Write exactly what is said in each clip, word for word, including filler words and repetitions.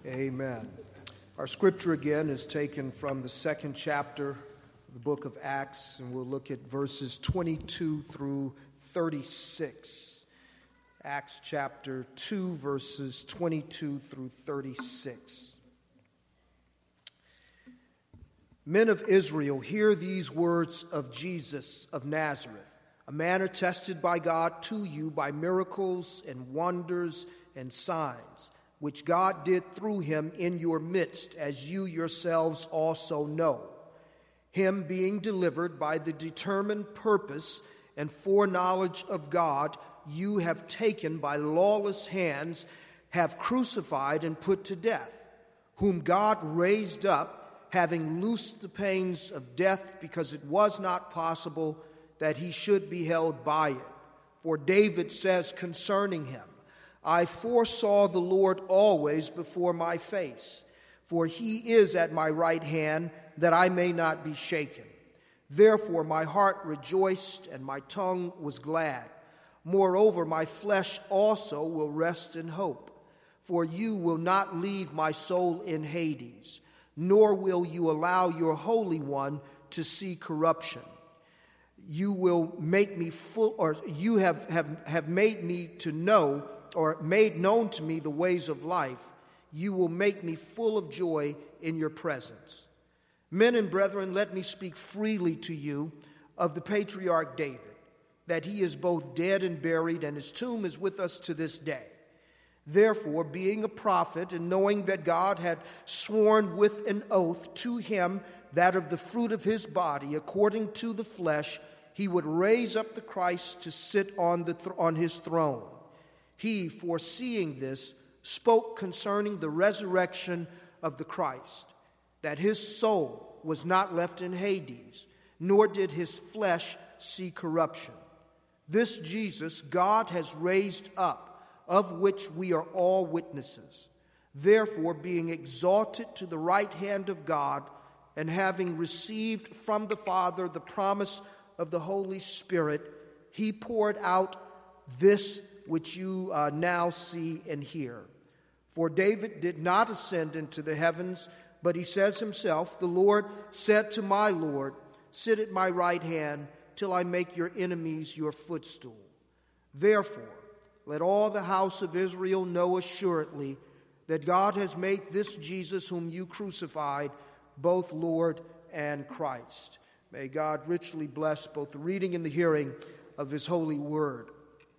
Amen. Our scripture again is taken from the second chapter of the book of Acts, and we'll look at verses twenty-two through thirty-six. Acts chapter two, verses twenty-two through thirty-six. Men of Israel, hear these words of Jesus of Nazareth, a man attested by God to you by miracles and wonders and signs, which God did through him in your midst, as you yourselves also know. Him being delivered by the determined purpose and foreknowledge of God, you have taken by lawless hands, have crucified and put to death, whom God raised up, having loosed the pains of death, because it was not possible that he should be held by it. For David says concerning him, I foresaw the Lord always before my face, for he is at my right hand, that I may not be shaken. Therefore my heart rejoiced, and my tongue was glad. Moreover, my flesh also will rest in hope, for you will not leave my soul in Hades, nor will you allow your Holy One to see corruption. You will make me full, or you have, have, have made me to know, or made known to me the ways of life. You will make me full of joy in your presence. Men and brethren, let me speak freely to you of the patriarch David, that he is both dead and buried, and his tomb is with us to this day. Therefore, being a prophet, and knowing that God had sworn with an oath to him that of the fruit of his body, according to the flesh, he would raise up the Christ to sit on, the th- on his throne. He, foreseeing this, spoke concerning the resurrection of the Christ, that his soul was not left in Hades, nor did his flesh see corruption. This Jesus God has raised up, of which we are all witnesses. Therefore, being exalted to the right hand of God, and having received from the Father the promise of the Holy Spirit, he poured out this which you uh, now see and hear. For David did not ascend into the heavens, but he says himself, the Lord said to my Lord, sit at my right hand till I make your enemies your footstool. Therefore, let all the house of Israel know assuredly that God has made this Jesus whom you crucified both Lord and Christ. May God richly bless both the reading and the hearing of his holy word.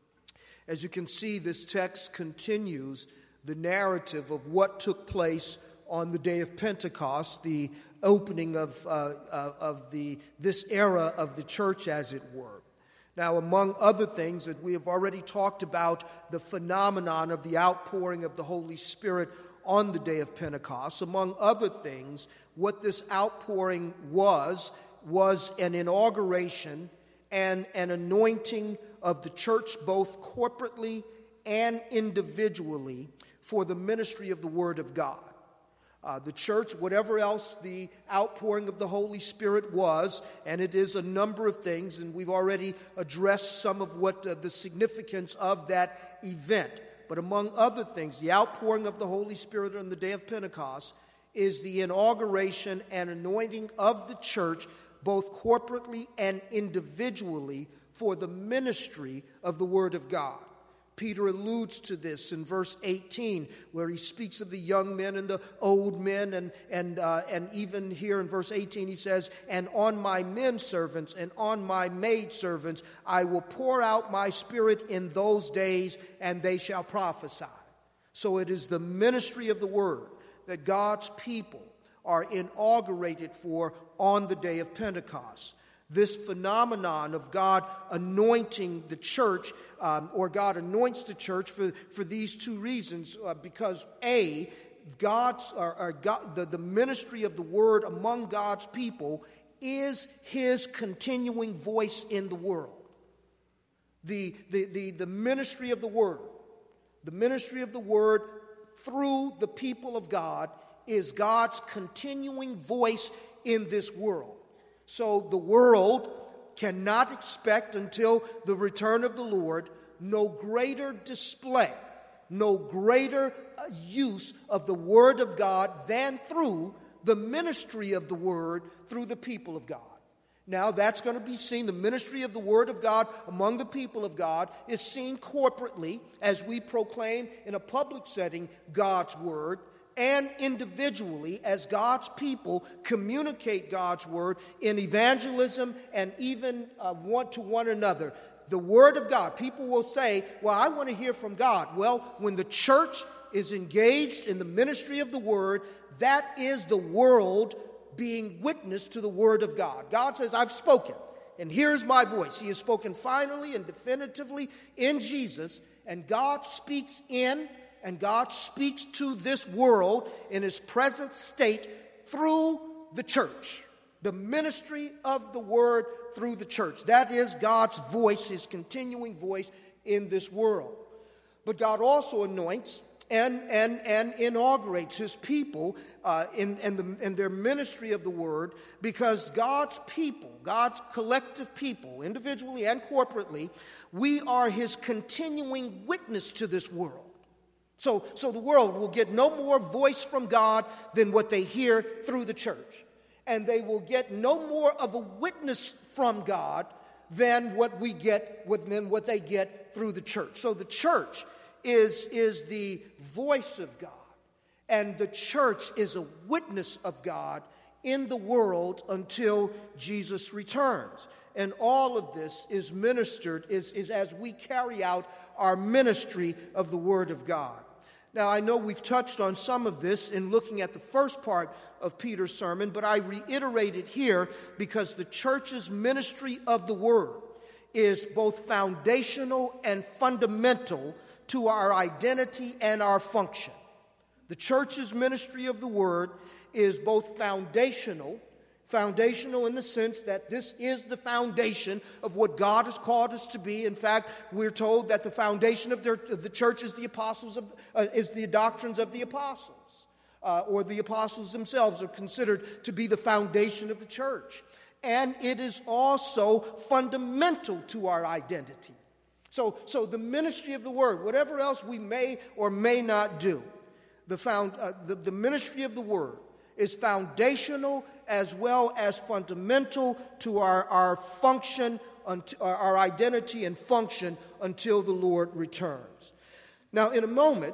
As you can see, this text continues the narrative of what took place on the day of Pentecost, the opening of, uh, uh, of the this era of the church, as it were. Now, among other things that we have already talked about, the phenomenon of the outpouring of the Holy Spirit on the day of Pentecost. Among other things, what this outpouring was, was an inauguration and an anointing of the church, both corporately and individually, for the ministry of the Word of God. Uh, the church, whatever else the outpouring of the Holy Spirit was, and it is a number of things, and we've already addressed some of what uh, the significance of that event. But among other things, the outpouring of the Holy Spirit on the day of Pentecost is the inauguration and anointing of the church, both corporately and individually, for the ministry of the Word of God. Peter alludes to this in verse eighteen, where he speaks of the young men and the old men, and and uh, and even here in verse eighteen he says, and on my men servants and on my maid servants I will pour out my spirit in those days, and they shall prophesy. So it is the ministry of the word that God's people are inaugurated for on the day of Pentecost. This phenomenon of God anointing the church, um, or God anoints the church for, for these two reasons. Uh, because A, God's, or, or God, the, the ministry of the word among God's people is his continuing voice in the world. The, the, the, the ministry of the word, the ministry of the word through the people of God is God's continuing voice in this world. So the world cannot expect until the return of the Lord no greater display no greater use of the Word of God than through the ministry of the Word through the people of God. Now that's going to be seen, the ministry of the Word of God among the people of God is seen corporately as we proclaim in a public setting God's Word, and individually as God's people communicate God's Word in evangelism and even uh, one to one another. The Word of God, people will say, well, I want to hear from God. Well, when the church is engaged in the ministry of the Word, that is the world being witness to the Word of God. God says, I've spoken, and here's my voice. He has spoken finally and definitively in Jesus, and God speaks in, and God speaks to this world in His present state through the church. The ministry of the Word through the church. That is God's voice, His continuing voice in this world. But God also anoints and and and inaugurates His people uh, in, in, the, in their ministry of the Word, because God's people, God's collective people, individually and corporately, we are His continuing witness to this world. So, so the world will get no more voice from God than what they hear through the church. And they will get no more of a witness from God than what we get, than what they get through the church. So the church is, is the voice of God, and the church is a witness of God in the world until Jesus returns. And all of this is ministered, is, is as we carry out our ministry of the Word of God. Now, I know we've touched on some of this in looking at the first part of Peter's sermon, but I reiterate it here because the church's ministry of the Word is both foundational and fundamental to our identity and our function. The church's ministry of the Word is both foundational, foundational in the sense that this is the foundation of what God has called us to be. In fact, we're told that the foundation of, their, of the church is the apostles of uh, is the doctrines of the apostles, uh, or the apostles themselves are considered to be the foundation of the church. And it is also fundamental to our identity. So, so the ministry of the Word, whatever else we may or may not do, the, found, uh, the, the ministry of the Word is foundational as well as fundamental to our, our function, our identity and function until the Lord returns. Now, in a moment,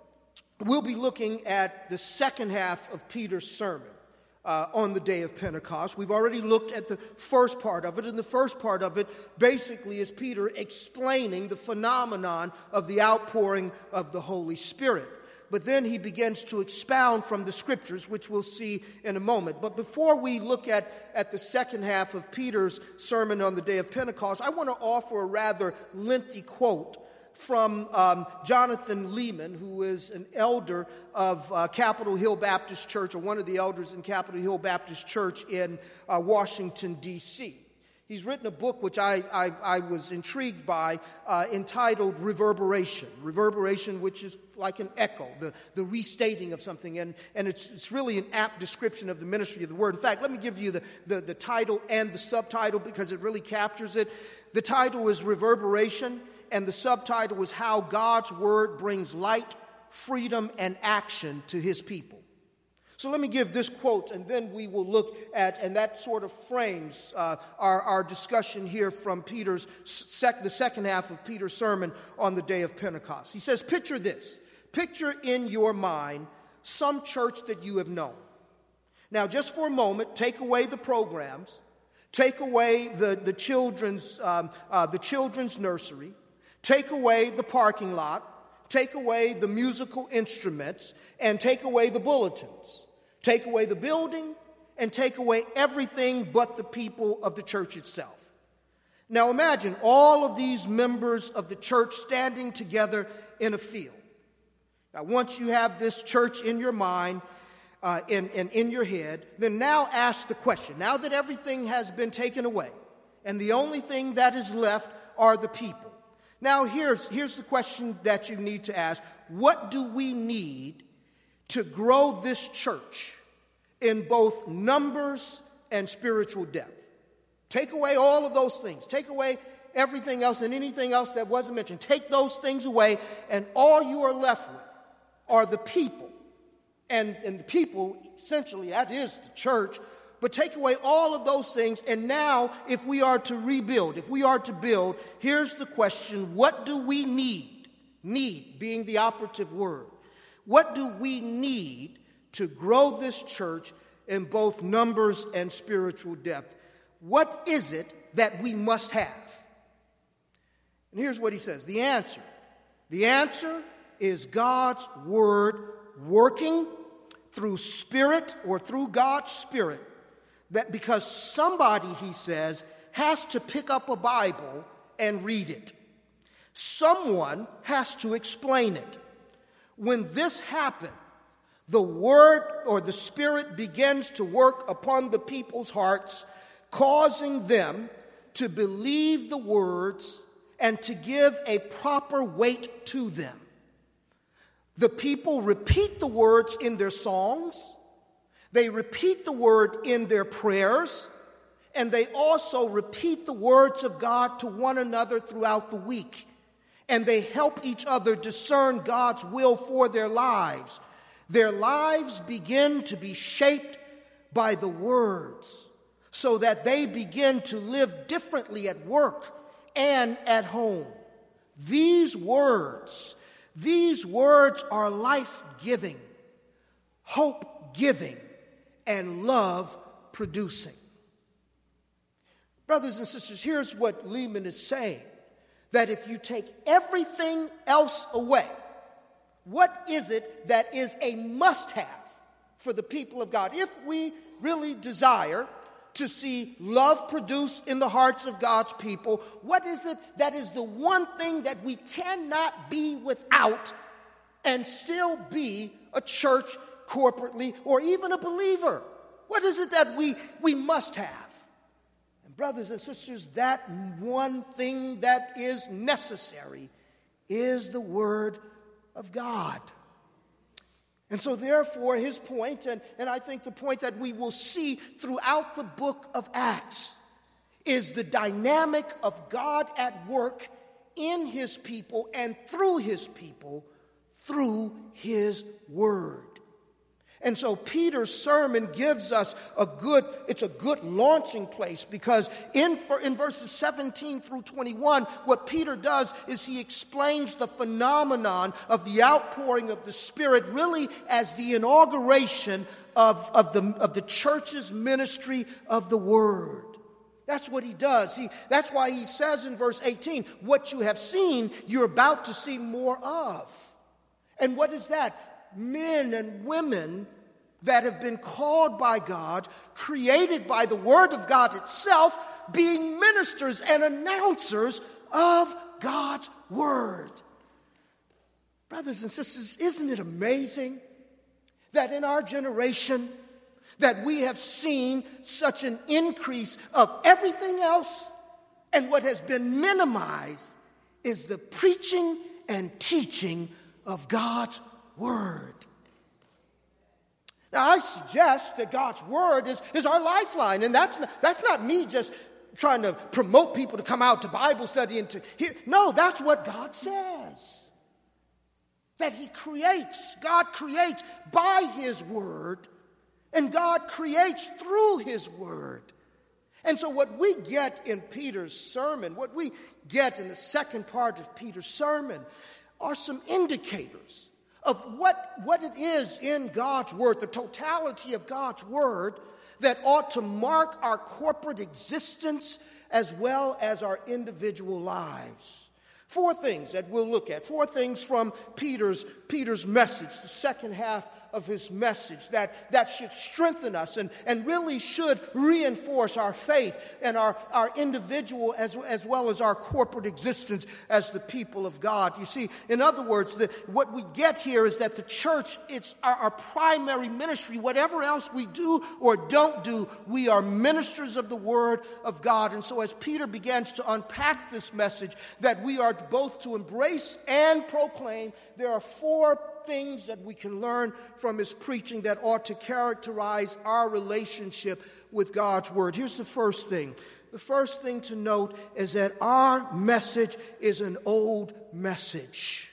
we'll be looking at the second half of Peter's sermon uh, on the day of Pentecost. We've already looked at the first part of it, and the first part of it basically is Peter explaining the phenomenon of the outpouring of the Holy Spirit. But then he begins to expound from the Scriptures, which we'll see in a moment. But before we look at, at the second half of Peter's sermon on the day of Pentecost, I want to offer a rather lengthy quote from um, Jonathan Lehman, who is an elder of uh, Capitol Hill Baptist Church, or one of the elders in Capitol Hill Baptist Church in uh, Washington, D C He's written a book which I, I, I was intrigued by, uh, entitled Reverberation. Reverberation, which is like an echo, the, the restating of something. And, and it's, it's really an apt description of the ministry of the Word. In fact, let me give you the, the, the title and the subtitle because it really captures it. The title is Reverberation, and the subtitle is How God's Word Brings Light, Freedom, and Action to His People. So let me give this quote, and then we will look at, and that sort of frames uh, our, our discussion here from Peter's sec, the second half of Peter's sermon on the day of Pentecost. He says, picture this. Picture in your mind some church that you have known. Now, just for a moment, take away the programs, take away the, the, children's, um, uh, the children's nursery, take away the parking lot, take away the musical instruments, and take away the bulletins. Take away the building, and take away everything but the people of the church itself. Now imagine all of these members of the church standing together in a field. Now once you have this church in your mind uh, and, and in your head, then now ask the question. Now that everything has been taken away, and the only thing that is left are the people. Now here's, here's the question that you need to ask. What do we need to grow this church in both numbers and spiritual depth? Take away all of those things. Take away everything else and anything else that wasn't mentioned. Take those things away, and all you are left with are the people. And, and the people, essentially, that is the church. But take away all of those things, and now if we are to rebuild, if we are to build, here's the question: what do we need? Need being the operative word. What do we need to grow this church in both numbers and spiritual depth? What is it that we must have? And here's what he says. The answer. The answer is God's word working through Spirit or through God's Spirit. That because somebody, he says, has to pick up a Bible and read it. Someone has to explain it. When this happens, the Word or the Spirit begins to work upon the people's hearts, causing them to believe the words and to give a proper weight to them. The people repeat the words in their songs. They repeat the word in their prayers, and they also repeat the words of God to one another throughout the week. And they help each other discern God's will for their lives. Their lives begin to be shaped by the words, so that they begin to live differently at work and at home. These words, these words are life-giving, hope-giving, and love-producing. Brothers and sisters, here's what Lehman is saying, that if you take everything else away, what is it that is a must-have for the people of God? If we really desire to see love produced in the hearts of God's people, what is it that is the one thing that we cannot be without and still be a church corporately or even a believer? What is it that we, we must have? And brothers and sisters, that one thing that is necessary is the Word of God. And so therefore his point, and, and I think the point that we will see throughout the book of Acts, is the dynamic of God at work in his people and through his people through his word. And so Peter's sermon gives us a good, it's a good launching place, because in, in verses seventeen through twenty-one, what Peter does is he explains the phenomenon of the outpouring of the Spirit really as the inauguration of, of, the, of the church's ministry of the Word. That's what he does. He, that's why he says in verse eighteen, what you have seen, you're about to see more of. And what is that? Men and women that have been called by God, created by the Word of God itself, being ministers and announcers of God's Word. Brothers and sisters, isn't it amazing that in our generation that we have seen such an increase of everything else, and what has been minimized is the preaching and teaching of God's Word. Now, I suggest that God's Word is, is our lifeline, and that's not, that's not me just trying to promote people to come out to Bible study and to hear. No, that's what God says. That He creates, God creates by His Word, and God creates through His Word. And so what we get in Peter's sermon, what we get in the second part of Peter's sermon, are some indicators of what, what it is in God's Word, the totality of God's Word, that ought to mark our corporate existence as well as our individual lives. Four things that we'll look at. Four things from Peter's, Peter's message, the second half of his message, that, that should strengthen us and, and really should reinforce our faith and our, our individual as, as well as our corporate existence as the people of God. You see, in other words, the, what we get here is that the church, it's our, our primary ministry. Whatever else we do or don't do, we are ministers of the Word of God. And so as Peter begins to unpack this message that we are both to embrace and proclaim, there are four things that we can learn from his preaching that ought to characterize our relationship with God's Word. Here's the first thing. The first thing to note is that our message is an old message.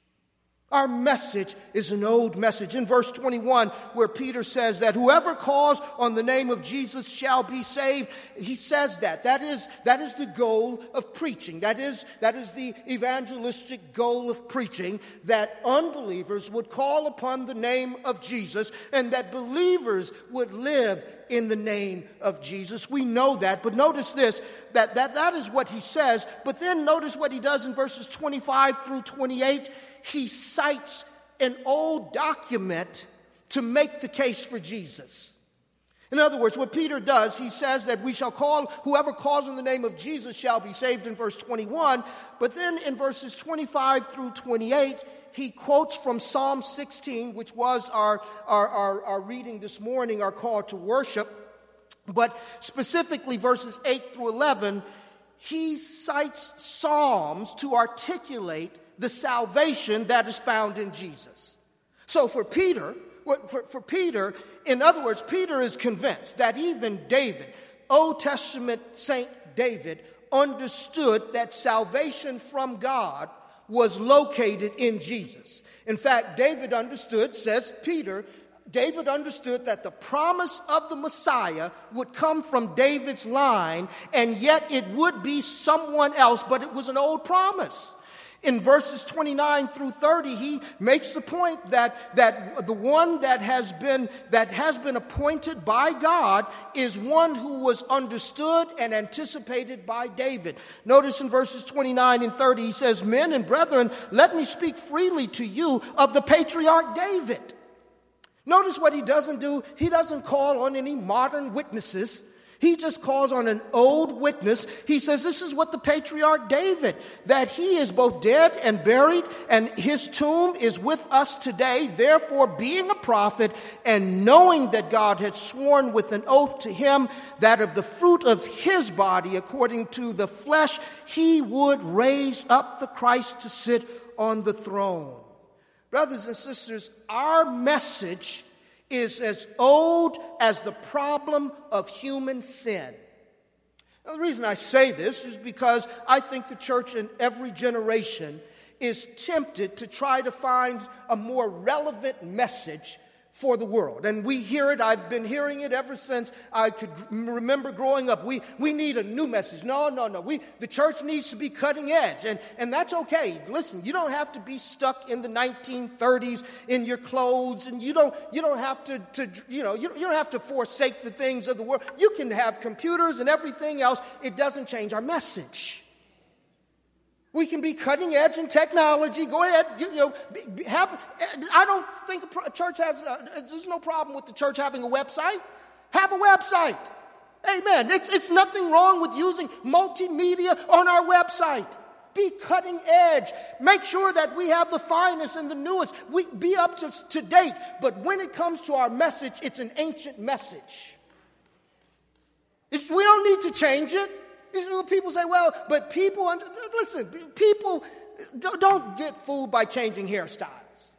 Our message is an old message. In verse twenty-one, where Peter says that whoever calls on the name of Jesus shall be saved, he says that. That is, that is the goal of preaching. That is, that is the evangelistic goal of preaching, that unbelievers would call upon the name of Jesus and that believers would live in the name of Jesus. We know that, but notice this, that, that that is what he says. But then notice what he does in verses twenty-five through twenty-eight. He cites an old document to make the case for Jesus. In other words, what Peter does, he says that we shall call, whoever calls on the name of Jesus shall be saved in verse twenty-one. But then in verses twenty-five through twenty-eight, he quotes from Psalm sixteen, which was our, our, our, our reading this morning, our call to worship. But specifically verses eight through eleven, he cites Psalms to articulate the salvation that is found in Jesus. So for Peter, for, for Peter, in other words, Peter is convinced that even David, Old Testament Saint David, understood that salvation from God was located in Jesus. In fact, David understood, says Peter, David understood that the promise of the Messiah would come from David's line, and yet it would be someone else, but it was an old promise. In verses twenty-nine through thirty, he makes the point that, that the one that has been that has been appointed by God is one who was understood and anticipated by David. Notice in verses twenty-nine and thirty, he says, "Men and brethren, let me speak freely to you of the patriarch David." Notice what he doesn't do. He doesn't call on any modern witnesses. He just calls on an old witness. He says, this is what the patriarch David, that he is both dead and buried, and his tomb is with us today. Therefore, being a prophet and knowing that God had sworn with an oath to him that of the fruit of his body, according to the flesh, he would raise up the Christ to sit on the throne. Brothers and sisters, our message is as old as the problem of human sin. Now, the reason I say this is because I think the church in every generation is tempted to try to find a more relevant message for the world. And we hear it. I've been hearing it ever since I could remember growing up. We we need a new message. No, no, no. We the church needs to be cutting edge. And, and that's okay. Listen, you don't have to be stuck in the nineteen thirties in your clothes, and you don't you don't have to, to you know, you, you don't have to forsake the things of the world. You can have computers and everything else. It doesn't change our message. We can be cutting edge in technology. Go ahead, you know, have. I don't think a church has. A, there's no problem with the church having a website. Have a website. Amen. It's, it's nothing wrong with using multimedia on our website. Be cutting edge. Make sure that we have the finest and the newest. We be up to, to date. But when it comes to our message, it's an ancient message. It's, we don't need to change it. People say, well, but people, listen, people don't get fooled by changing hairstyles.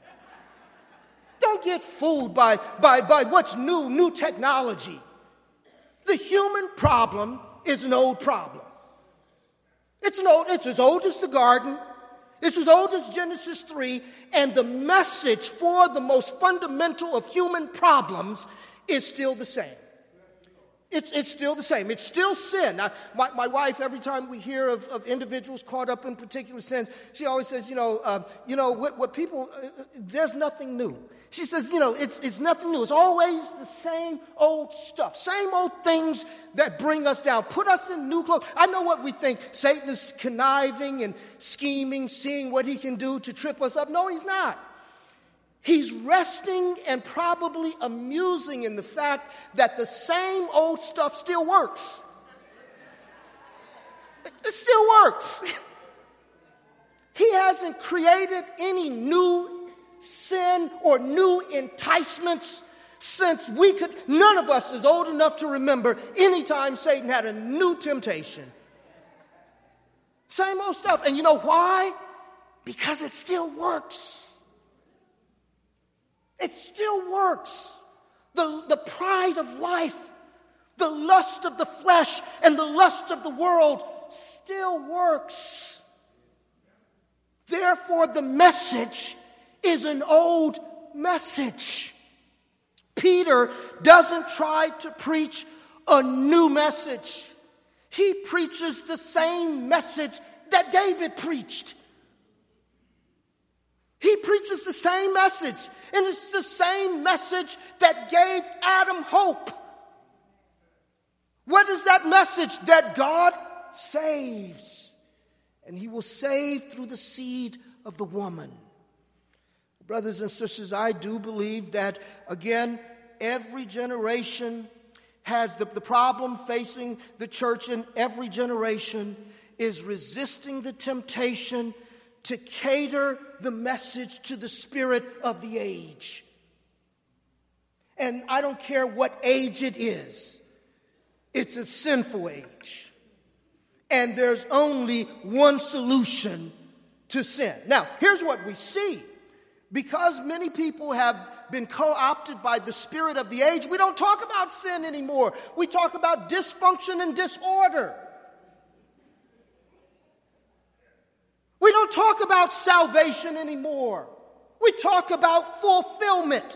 Don't get fooled by, by, by what's new, new technology. The human problem is an old problem. It's an old, it's as old as the garden. It's as old as Genesis three. And the message for the most fundamental of human problems is still the same. It's, it's still the same. It's still sin. Now, my, my wife, every time we hear of, of individuals caught up in particular sins, she always says, you know, uh, you know, what, what people, uh, there's nothing new. She says, you know, it's, it's nothing new. It's always the same old stuff, same old things that bring us down, put us in new clothes. I know what we think. Satan is conniving and scheming, seeing what he can do to trip us up. No, he's not. He's resting and probably amusing in the fact that the same old stuff still works. It still works. He hasn't created any new sin or new enticements since we could, none of us is old enough to remember any time Satan had a new temptation. Same old stuff. And you know why? Because it still works. It still works. The, the pride of life, The lust of the flesh and the lust of the world still works. Therefore, the message is an old message. Peter doesn't try to preach a new message. He preaches the same message that David preached. He preaches the same message, and it's the same message that gave Adam hope. What is that message? That God saves, and he will save through the seed of the woman. Brothers and sisters, I do believe that, again, every generation has the, the problem facing the church in every generation is resisting the temptation to cater the message to the spirit of the age. And I don't care what age it is. It's a sinful age. And there's only one solution to sin. Now, here's what we see. Because many people have been co-opted by the spirit of the age, we don't talk about sin anymore. We talk about dysfunction and disorder. We don't talk about salvation anymore. We talk about fulfillment.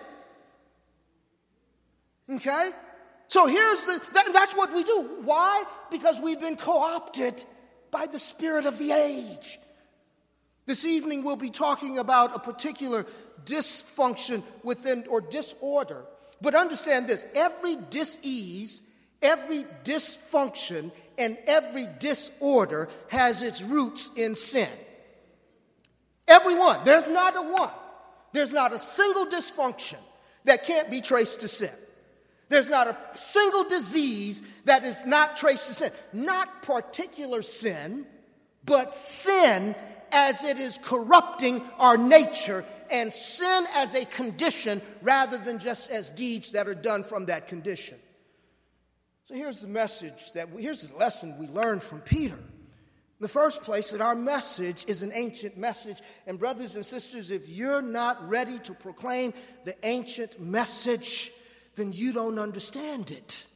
Okay? So here's the, that, that's what we do. Why? Because we've been co-opted by the spirit of the age. This evening we'll be talking about a particular dysfunction within, or disorder. But understand this, every dis-ease, every dysfunction, and every disorder has its roots in sin. Every one. There's not a one. There's not a single dysfunction that can't be traced to sin. There's not a single disease that is not traced to sin. Not particular sin, but sin as it is corrupting our nature, and sin as a condition rather than just as deeds that are done from that condition. So here's the message that we, here's the lesson we learned from Peter. In the first place, that our message is an ancient message. And brothers and sisters, if you're not ready to proclaim the ancient message, then you don't understand it.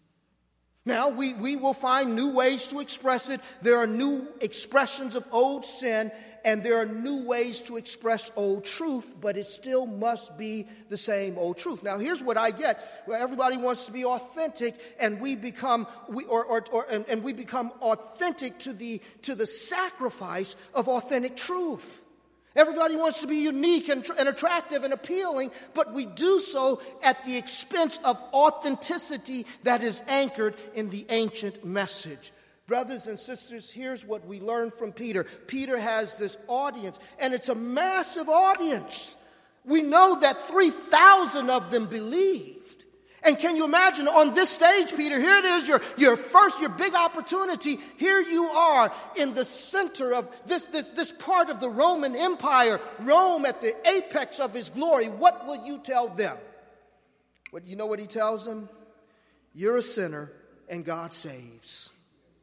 Now, we, we will find new ways to express it. There are new expressions of old sin, and there are new ways to express old truth, but it still must be the same old truth. Now, here's what I get. Where everybody wants to be authentic, and we become we or, or, or and, and we become authentic to the to the sacrifice of authentic truth. Everybody wants to be unique and, and attractive and appealing, but we do so at the expense of authenticity that is anchored in the ancient message. Brothers and sisters, here's what we learn from Peter. Peter has this audience, and it's a massive audience. We know that three thousand of them believed. And can you imagine on this stage, Peter, here it is, your, your first, your big opportunity. Here you are in the center of this, this, this part of the Roman Empire, Rome at the apex of his glory. What will you tell them? What, you know what he tells them? You're a sinner and God saves.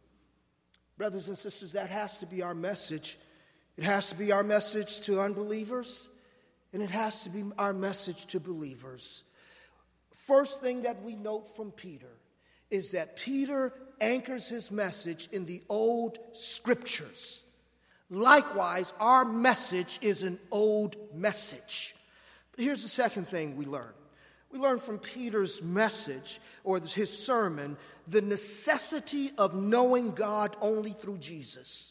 Brothers and sisters, that has to be our message. It has to be our message to unbelievers, and it has to be our message to believers. First thing that we note from Peter is that Peter anchors his message in the old scriptures. Likewise, our message is an old message. But here's the second thing we learn. We learn from Peter's message, or his sermon, the necessity of knowing God only through Jesus.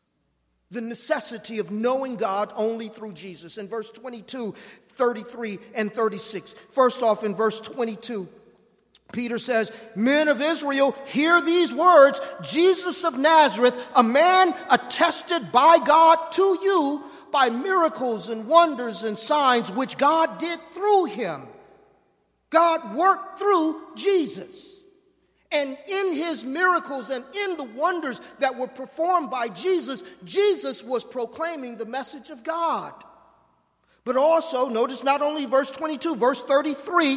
The necessity of knowing God only through Jesus. In verse twenty-two, thirty-three, and thirty-six. First off, in verse twenty-two, Peter says, "Men of Israel, hear these words. Jesus of Nazareth, a man attested by God to you by miracles and wonders and signs which God did through him." God worked through Jesus. And in his miracles and in the wonders that were performed by Jesus, Jesus was proclaiming the message of God. But also, notice not only verse twenty-two, verse thirty-three,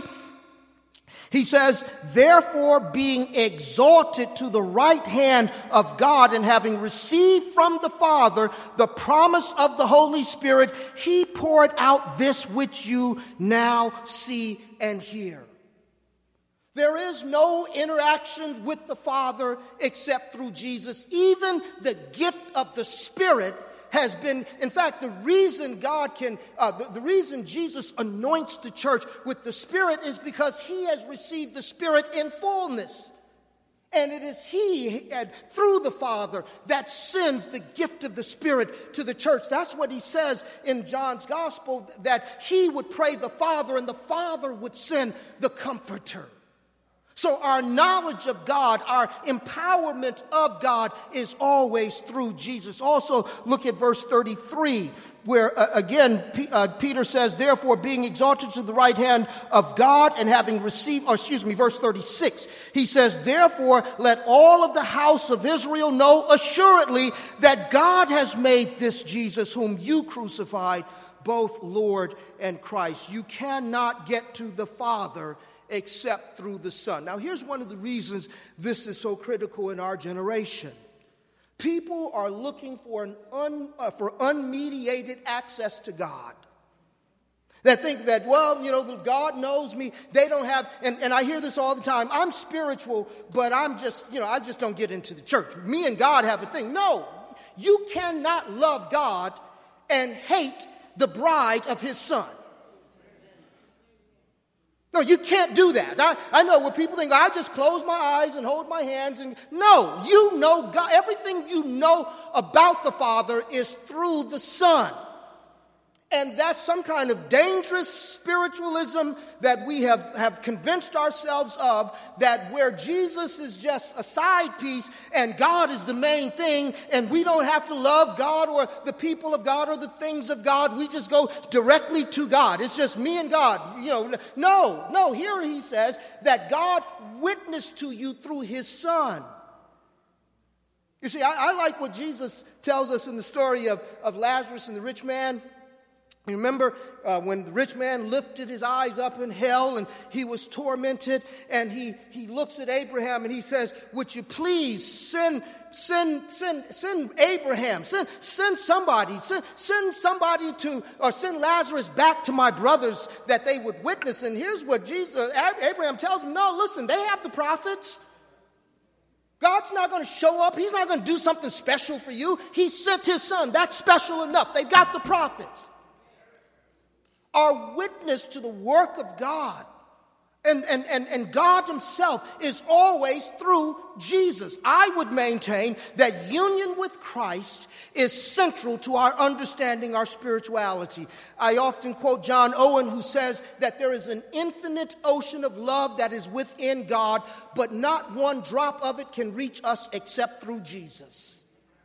he says, "Therefore being exalted to the right hand of God and having received from the Father the promise of the Holy Spirit, he poured out this which you now see and hear." There is no interaction with the Father except through Jesus. Even the gift of the Spirit has been, in fact, the reason God can, uh, the, the reason Jesus anoints the church with the Spirit is because he has received the Spirit in fullness. And it is he, and through the Father, that sends the gift of the Spirit to the church. That's what he says in John's Gospel, that he would pray the Father, and the Father would send the Comforter. So our knowledge of God, our empowerment of God is always through Jesus. Also, look at verse thirty-three, where uh, again P- uh, Peter says, therefore being exalted to the right hand of God and having received, or excuse me, verse thirty-six, he says, therefore let all of the house of Israel know assuredly that God has made this Jesus whom you crucified, both Lord and Christ. You cannot get to the Father except through the Son. Now, here's one of the reasons this is so critical in our generation. People are looking for an un, uh, for unmediated access to God. They think that, well, you know, God knows me. They don't have, and, and I hear this all the time, I'm spiritual, but I'm just, you know, I just don't get into the church. Me and God have a thing. No, you cannot love God and hate the bride of his Son. No, you can't do that. I, I know where people think, I just close my eyes and hold my hands. And no, you know God. Everything you know about the Father is through the Son. And that's some kind of dangerous spiritualism that we have, have convinced ourselves of, that where Jesus is just a side piece and God is the main thing, and we don't have to love God or the people of God or the things of God. We just go directly to God. It's just me and God. You know, no, no. Here he says that God witnessed to you through his Son. You see, I, I like what Jesus tells us in the story of, of Lazarus and the rich man. You remember uh, when the rich man lifted his eyes up in hell and he was tormented, and he, he looks at Abraham and he says, would you please send send send send Abraham, send send somebody, send, send somebody to, or send Lazarus back to my brothers that they would witness. And here's what Jesus, Abraham tells him, no, listen, they have the prophets. God's not going to show up. He's not going to do something special for you. He sent his Son. That's special enough. They've got the prophets. Our witness to the work of God and, and, and, and God himself is always through Jesus. I would maintain that union with Christ is central to our understanding our spirituality. I often quote John Owen, who says that there is an infinite ocean of love that is within God, but not one drop of it can reach us except through Jesus.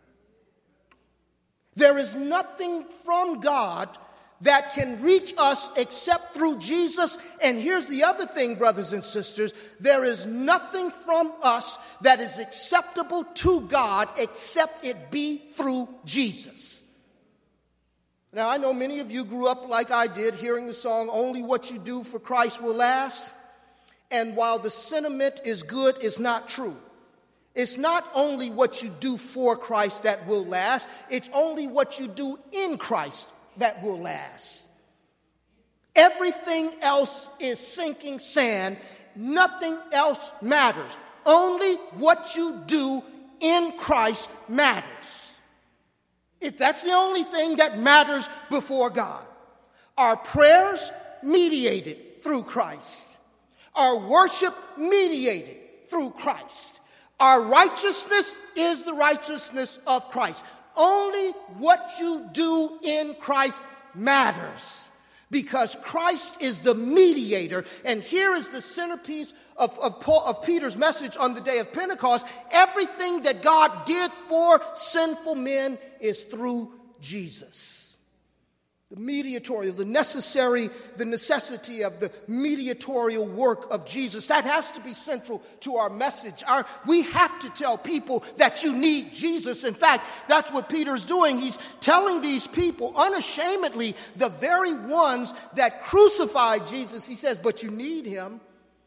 There is nothing from God that can reach us except through Jesus. And here's the other thing, brothers and sisters. There is nothing from us that is acceptable to God except it be through Jesus. Now, I know many of you grew up like I did, hearing the song, "Only What You Do for Christ Will Last." And while the sentiment is good, it's not true. It's not only what you do for Christ that will last. It's only what you do in Christ that will last. Everything else is sinking sand. Nothing else matters. Only what you do in Christ matters. If that's the only thing that matters before God. Our prayers mediated through Christ. Our worship mediated through Christ. Our righteousness is the righteousness of Christ. Only what you do in Christ matters, because Christ is the mediator. And here is the centerpiece of, of, Paul, of Peter's message on the day of Pentecost. Everything that God did for sinful men is through Jesus. The mediatorial, the necessary, the necessity of the mediatorial work of Jesus. That has to be central to our message. Our, we have to tell people that you need Jesus. In fact, that's what Peter's doing. He's telling these people unashamedly, the very ones that crucified Jesus. He says, but you need him.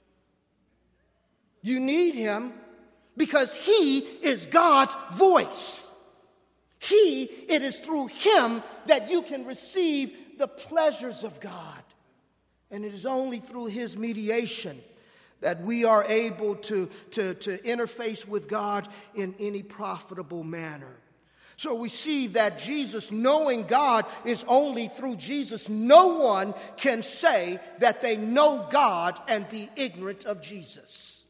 You need him because he is God's voice. He, it is through him that you can receive the pleasures of God. And it is only through his mediation that we are able to, to, to interface with God in any profitable manner. So we see that Jesus, knowing God is only through Jesus. No one can say that they know God and be ignorant of Jesus.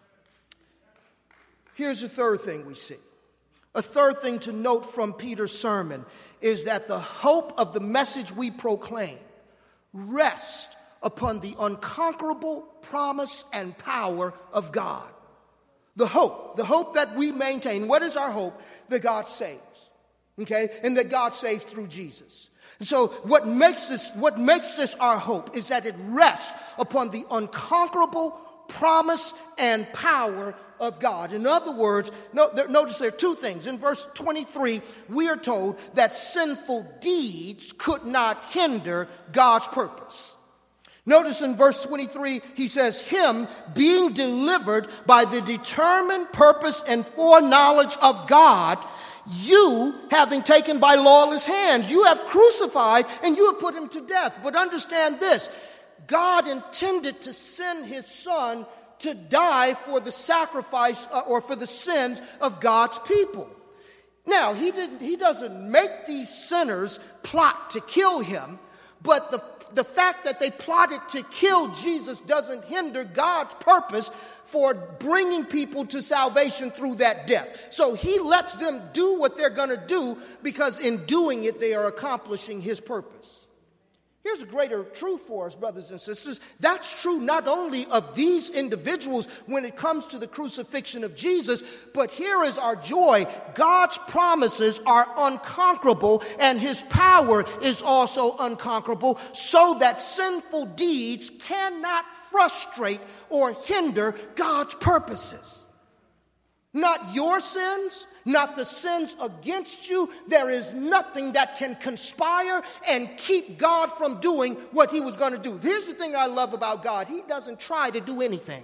Here's the third thing we see. A third thing to note from Peter's sermon is that the hope of the message we proclaim rests upon the unconquerable promise and power of God. The hope, the hope that we maintain. What is our hope? That God saves, okay? And that God saves through Jesus. And so what makes this, what makes this our hope is that it rests upon the unconquerable promise and power of God. In other words, no, there, notice there are two things. In verse twenty-three, we are told that sinful deeds could not hinder God's purpose. Notice in verse twenty-three, he says, him being delivered by the determined purpose and foreknowledge of God, you having taken by lawless hands, you have crucified and you have put him to death. But understand this, God intended to send his son to die for the sacrifice uh, or for the sins of God's people. Now, he didn't, he doesn't make these sinners plot to kill him, but the The fact that they plotted to kill Jesus doesn't hinder God's purpose for bringing people to salvation through that death. So he lets them do what they're going to do because in doing it, they are accomplishing his purpose. Here's a greater truth for us, brothers and sisters. That's true not only of these individuals when it comes to the crucifixion of Jesus, but here is our joy. God's promises are unconquerable and his power is also unconquerable, so that sinful deeds cannot frustrate or hinder God's purposes. Not your sins, not the sins against you. There is nothing that can conspire and keep God from doing what he was going to do. Here's the thing I love about God. He doesn't try to do anything.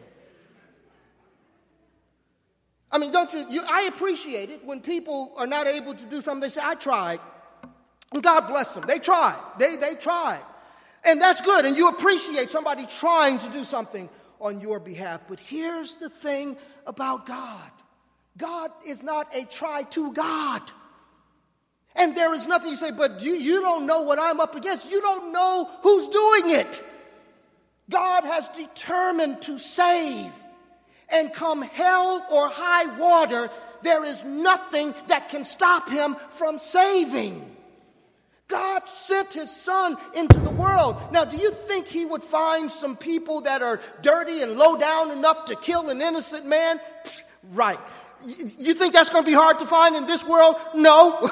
I mean, don't you, you I appreciate it when people are not able to do something. They say, I tried. And God bless them. They tried. They, they tried. And that's good. And you appreciate somebody trying to do something on your behalf. But here's the thing about God. God is not a try-to God. And there is nothing you say, but you, you don't know what I'm up against. You don't know who's doing it. God has determined to save. And come hell or high water, there is nothing that can stop him from saving. God sent his son into the world. Now, do you think he would find some people that are dirty and low down enough to kill an innocent man? Pfft, right. You think that's going to be hard to find in this world? No.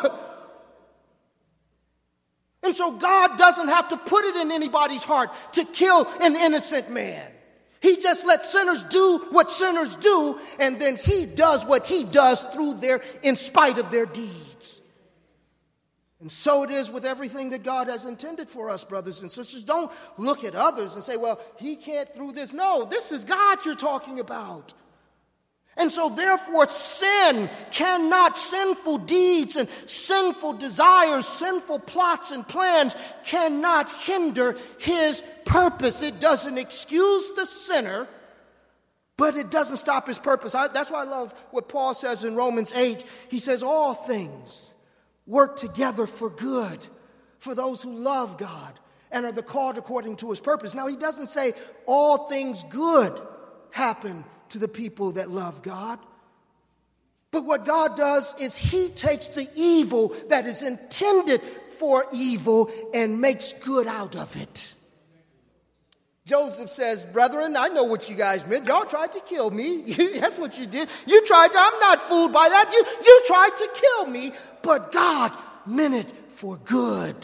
And so God doesn't have to put it in anybody's heart to kill an innocent man. He just lets sinners do what sinners do, and then he does what he does through their, in spite of their deeds. And so it is with everything that God has intended for us, brothers and sisters. Don't look at others and say, well, he can't through this. No, this is God you're talking about. And so therefore sin cannot, sinful deeds and sinful desires, sinful plots and plans cannot hinder his purpose. It doesn't excuse the sinner, but it doesn't stop his purpose. I, that's why I love what Paul says in Romans eight. He says all things work together for good for those who love God and are the called according to his purpose. Now he doesn't say all things good happen to the people that love God. But what God does is he takes the evil that is intended for evil and makes good out of it. Joseph says, brethren, I know what you guys meant. Y'all tried to kill me. That's what you did. You tried to, I'm not fooled by that. You, you tried to kill me, but God meant it for good.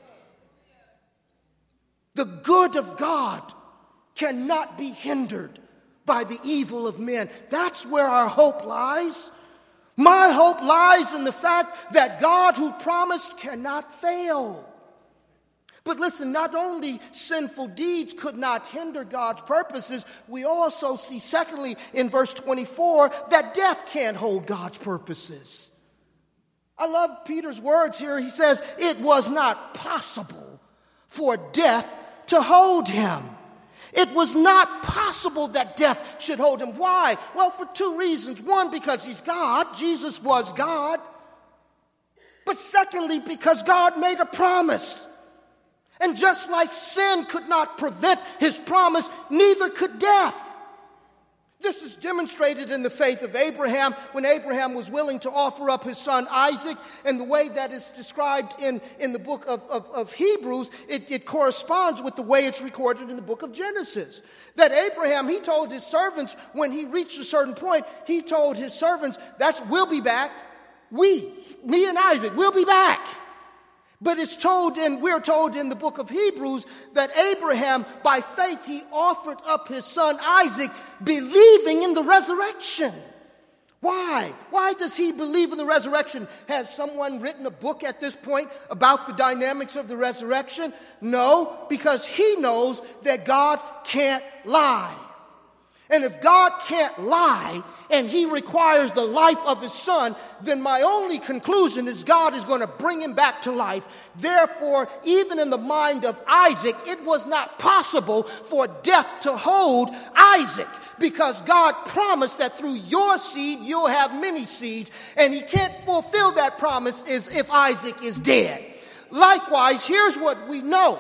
The good of God cannot be hindered by the evil of men. That's where our hope lies. My hope lies in the fact that God who promised cannot fail. But listen, not only sinful deeds could not hinder God's purposes, we also see secondly in verse twenty-four that death can't hold God's purposes. I love Peter's words here. He says, it was not possible for death to hold him. It was not possible that death should hold him. Why? Well, for two reasons. One, because he's God. Jesus was God. But secondly, because God made a promise. And just like sin could not prevent his promise, neither could death. This is demonstrated in the faith of Abraham when Abraham was willing to offer up his son Isaac. And the way that is described in, in the book of, of, of Hebrews, it, it corresponds with the way it's recorded in the book of Genesis. That Abraham, he told his servants when he reached a certain point, he told his servants, that's, we'll be back. We, me and Isaac, we'll be back. But it's told in, we're told in the book of Hebrews that Abraham, by faith, he offered up his son Isaac, believing in the resurrection. Why? Why does he believe in the resurrection? Has someone written a book at this point about the dynamics of the resurrection? No, because he knows that God can't lie. And if God can't lie, and he requires the life of his son, then my only conclusion is God is going to bring him back to life. Therefore, even in the mind of Isaac, it was not possible for death to hold Isaac, because God promised that through your seed, you'll have many seeds, and he can't fulfill that promise is if Isaac is dead. Likewise, here's what we know.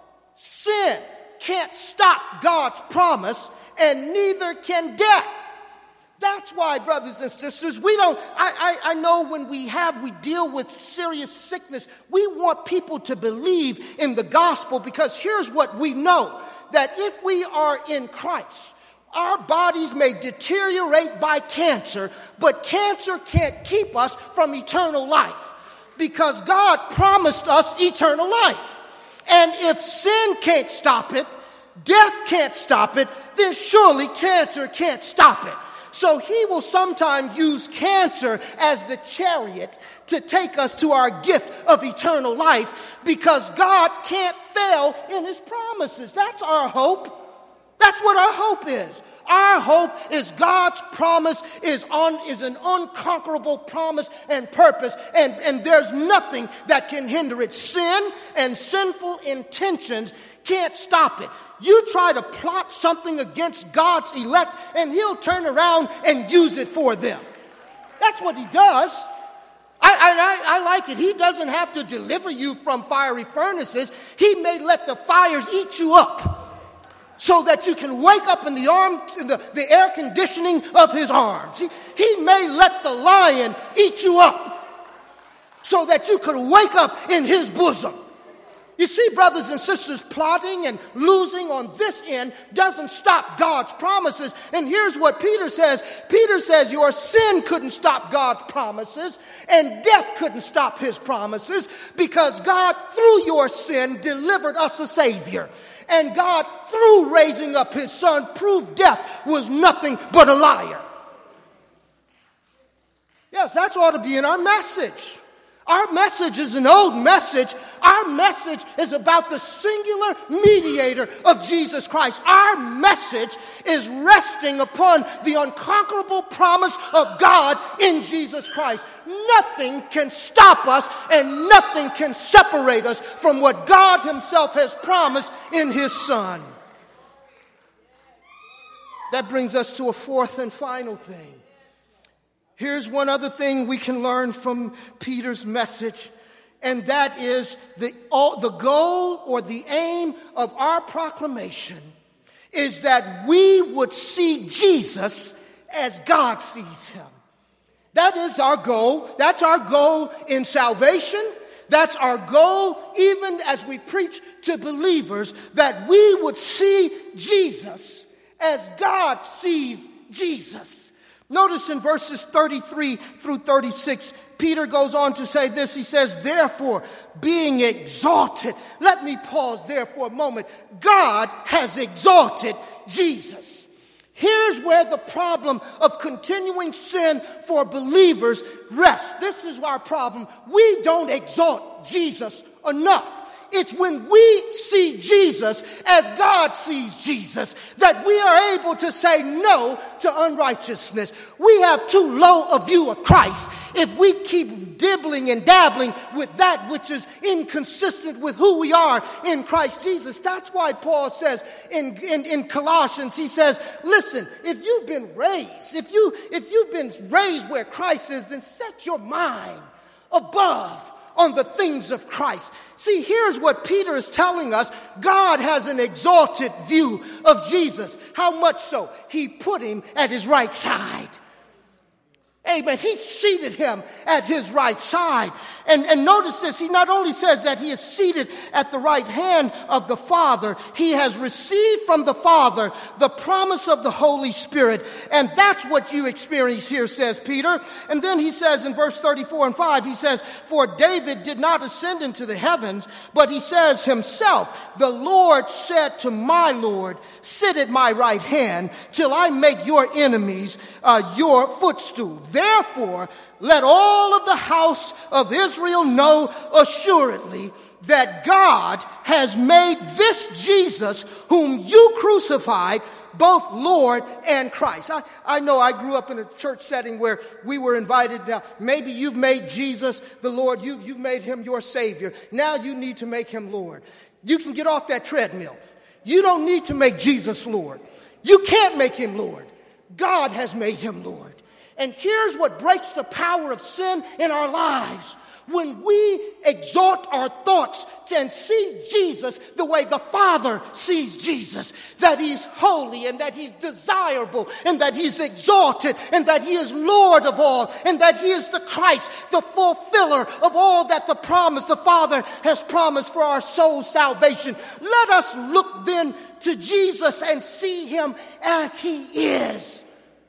Sin can't stop God's promise, and neither can death. That's why, brothers and sisters, we don't, I, I, I know when we have, we deal with serious sickness, we want people to believe in the gospel, because here's what we know, that if we are in Christ, our bodies may deteriorate by cancer, but cancer can't keep us from eternal life, because God promised us eternal life. And if sin can't stop it, death can't stop it, then surely cancer can't stop it. So he will sometimes use cancer as the chariot to take us to our gift of eternal life, because God can't fail in his promises. That's our hope. That's what our hope is. Our hope is God's promise is on is an unconquerable promise and purpose, and, and there's nothing that can hinder it. Sin and sinful intentions can't stop it. You try to plot something against God's elect, and he'll turn around and use it for them. That's what he does. I, I, I like it. He doesn't have to deliver you from fiery furnaces. He may let the fires eat you up, so that you can wake up in the arm, in the, the air conditioning of his arms. He, he may let the lion eat you up, so that you could wake up in his bosom. You see, brothers and sisters, plotting and losing on this end doesn't stop God's promises. And here's what Peter says. Peter says your sin couldn't stop God's promises, and death couldn't stop his promises, because God, through your sin, delivered us a Savior. And God, through raising up his son, proved death was nothing but a liar. Yes, that's ought to be in our message. Our message is an old message. Our message is about the singular mediator of Jesus Christ. Our message is resting upon the unconquerable promise of God in Jesus Christ. Nothing can stop us, and nothing can separate us from what God himself has promised in his Son. That brings us to a fourth and final thing. Here's one other thing we can learn from Peter's message, and that is the, all, the goal or the aim of our proclamation is that we would see Jesus as God sees him. That is our goal. That's our goal in salvation. That's our goal even as we preach to believers, that we would see Jesus as God sees Jesus. Notice in verses thirty-three through thirty-six, Peter goes on to say this. He says, therefore, being exalted. Let me pause there for a moment. God has exalted Jesus. Here's where the problem of continuing sin for believers rests. This is our problem. We don't exalt Jesus enough. It's when we see Jesus Jesus as God sees Jesus, that we are able to say no to unrighteousness. We have too low a view of Christ if we keep dibbling and dabbling with that which is inconsistent with who we are in Christ Jesus. That's why Paul says in, in, in Colossians, he says, listen, if you've been raised, if you if you've been raised where Christ is, then set your mind above on the things of Christ. See, here's what Peter is telling us. God has an exalted view of Jesus. How much so? He put him at his right side. Amen. He seated him at his right side. And, and notice this. He not only says that he is seated at the right hand of the Father, he has received from the Father the promise of the Holy Spirit. And that's what you experience here, says Peter. And then he says in verse thirty-four and five, he says, for David did not ascend into the heavens, but he says himself, the Lord said to my Lord, sit at my right hand till I make your enemies uh, your footstool. Therefore, let all of the house of Israel know assuredly that God has made this Jesus, whom you crucified, both Lord and Christ. I, I know I grew up in a church setting where we were invited. Now, maybe you've made Jesus the Lord. You've, you've made him your Savior. Now you need to make him Lord. You can get off that treadmill. You don't need to make Jesus Lord. You can't make him Lord. God has made him Lord. And here's what breaks the power of sin in our lives. When we exalt our thoughts and see Jesus the way the Father sees Jesus, that he's holy and that he's desirable and that he's exalted and that he is Lord of all and that he is the Christ, the fulfiller of all that the promise the Father has promised for our soul's salvation. Let us look then to Jesus and see him as he is.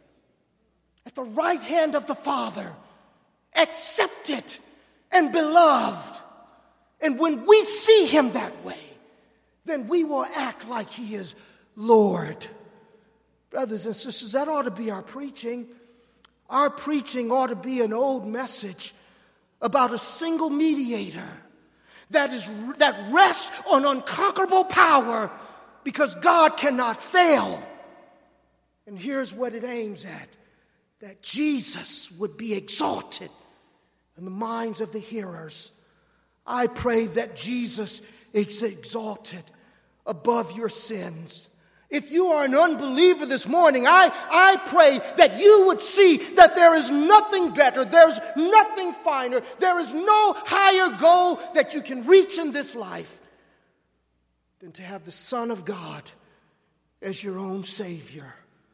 At the right hand of the Father, accepted and beloved. And when we see him that way, then we will act like he is Lord. Brothers and sisters, that ought to be our preaching. Our preaching ought to be an old message about a single mediator that is that rests on unconquerable power because God cannot fail. And here's what it aims at. That Jesus would be exalted in the minds of the hearers. I pray that Jesus is exalted above your sins. If you are an unbeliever this morning, I, I pray that you would see that there is nothing better, there's nothing finer, there is no higher goal that you can reach in this life than to have the Son of God as your own Savior.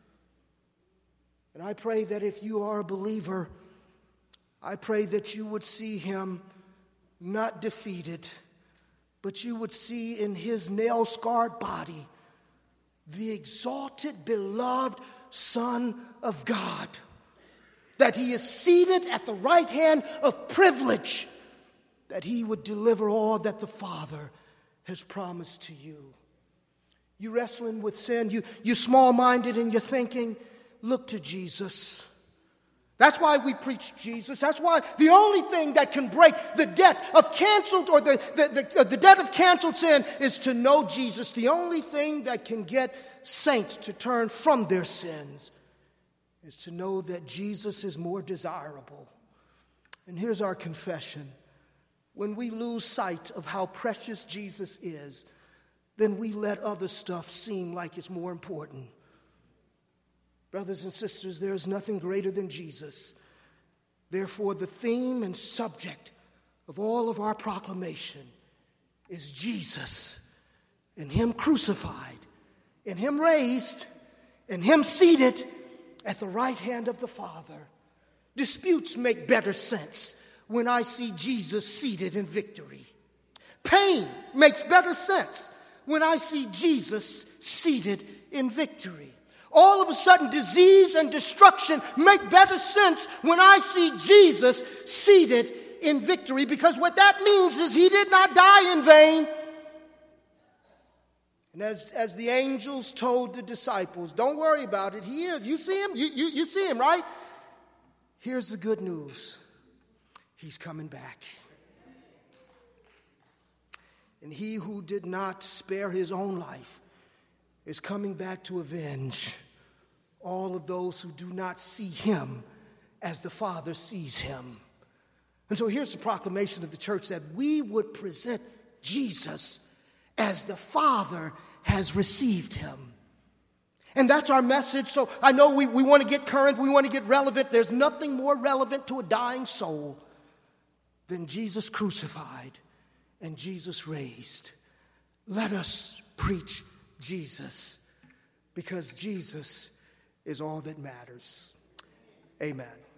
And I pray that if you are a believer, I pray that you would see him not defeated, but you would see in his nail-scarred body the exalted, beloved Son of God, that he is seated at the right hand of privilege, that he would deliver all that the Father has promised to you. You wrestling with sin, you, you small-minded in your thinking, look to Jesus. That's why we preach Jesus. That's why the only thing that can break the debt of canceled or the, the, the, the debt of canceled sin is to know Jesus. The only thing that can get saints to turn from their sins is to know that Jesus is more desirable. And here's our confession. When we lose sight of how precious Jesus is, then we let other stuff seem like it's more important. Brothers and sisters, there is nothing greater than Jesus. Therefore, the theme and subject of all of our proclamation is Jesus and him crucified and him raised and him seated at the right hand of the Father. Disputes make better sense when I see Jesus seated in victory. Pain makes better sense when I see Jesus seated in victory. All of a sudden, disease and destruction make better sense when I see Jesus seated in victory, because what that means is he did not die in vain. And as, as the angels told the disciples, don't worry about it. He is. You see him? You, you, you see him, right? Here's the good news. He's coming back. And he who did not spare his own life is coming back to avenge all of those who do not see him as the Father sees him. And so here's the proclamation of the church, that we would present Jesus as the Father has received him. And that's our message. So I know we, we want to get current, we want to get relevant. There's nothing more relevant to a dying soul than Jesus crucified and Jesus raised. Let us preach Jesus, because Jesus is all that matters. Amen.